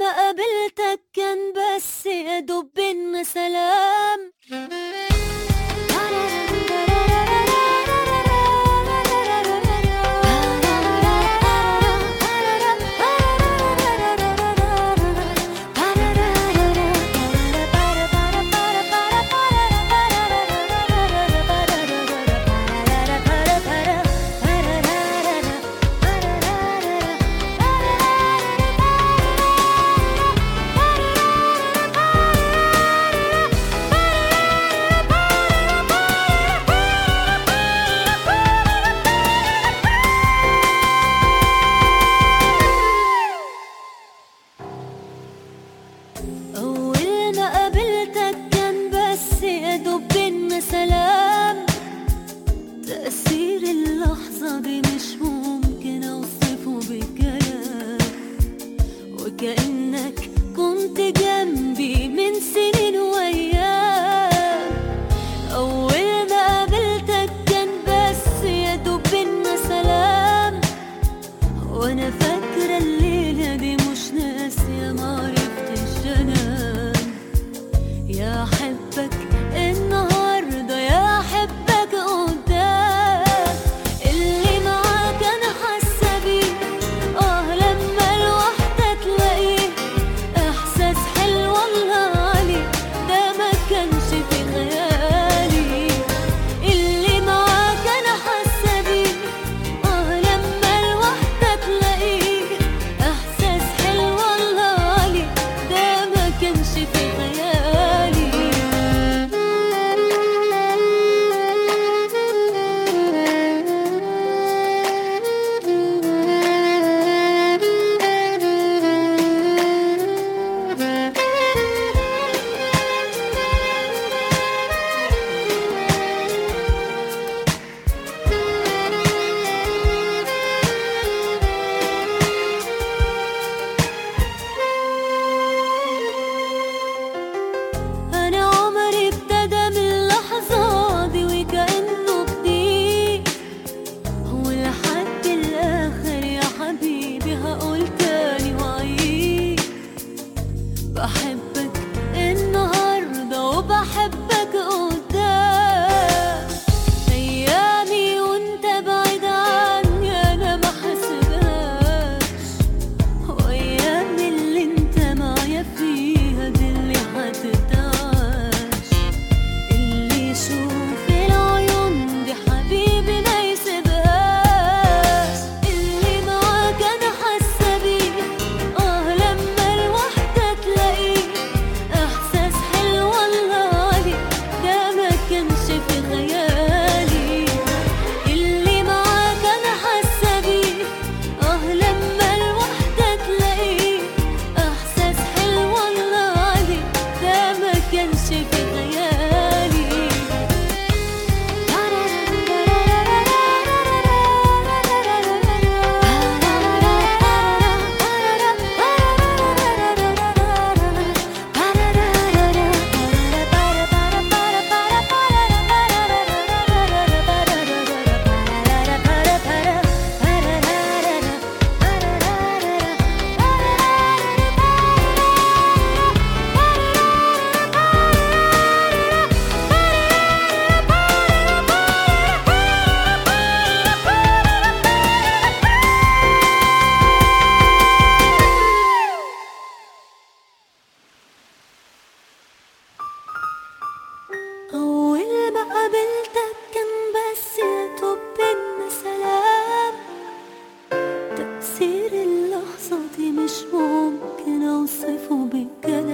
ما قابلتك كان بس يا دوب بينا سلام. أول ما قابلتك كان بس يا دوب بينا سلام. تأثير اللحظة دي مش ممكن أوصفه بكلام، وكأنك كنت جنبي من سنين وأيام. أول ما قابلتك كان بس يا دوب بينا سلام، وأنا فاكرة الليلة دي مش ناسية معرفتش أنام. يا أحبك النهاردة يا أحبك قدام، اللي معاك أنا حاسة بيه لما الوحدة تلاقيه إحساس حلو الله عليه ده ما كانش في خيالي. اللي معاك أنا حاسة بيه لما الوحدة تلاقيه إحساس حلو الله عليه ده ما كانش في خيالي. أنا عمري ابتدى من اللحظة دي وكأنه جديد، ولحد الآخر يا حبيبي هقول تاني وأعيد. بحبك النهاردة وبحبك قدام، أيامي وأنت بعيد عني أنا ما حاسبهاش، وأيام اللي أنت معايا فيها دي اللي هتتعاش. اللي يشوف العيون دي حبيبي ما يسيبهاش. اللي معاك أنا حاسة بيه لما الوحدة تلاقيه إحساس حلو الله عليه ده ما كانش في خيالي. اللي معاك أنا حاسة بيه لما الوحدة تلاقيه إحساس حلو الله عليه ده ما كانش في خيالي. أول ما قابلتك كان بس يا دوب بينا سلام. تأثير اللحظة دي مش ممكن أوصفه بكلام.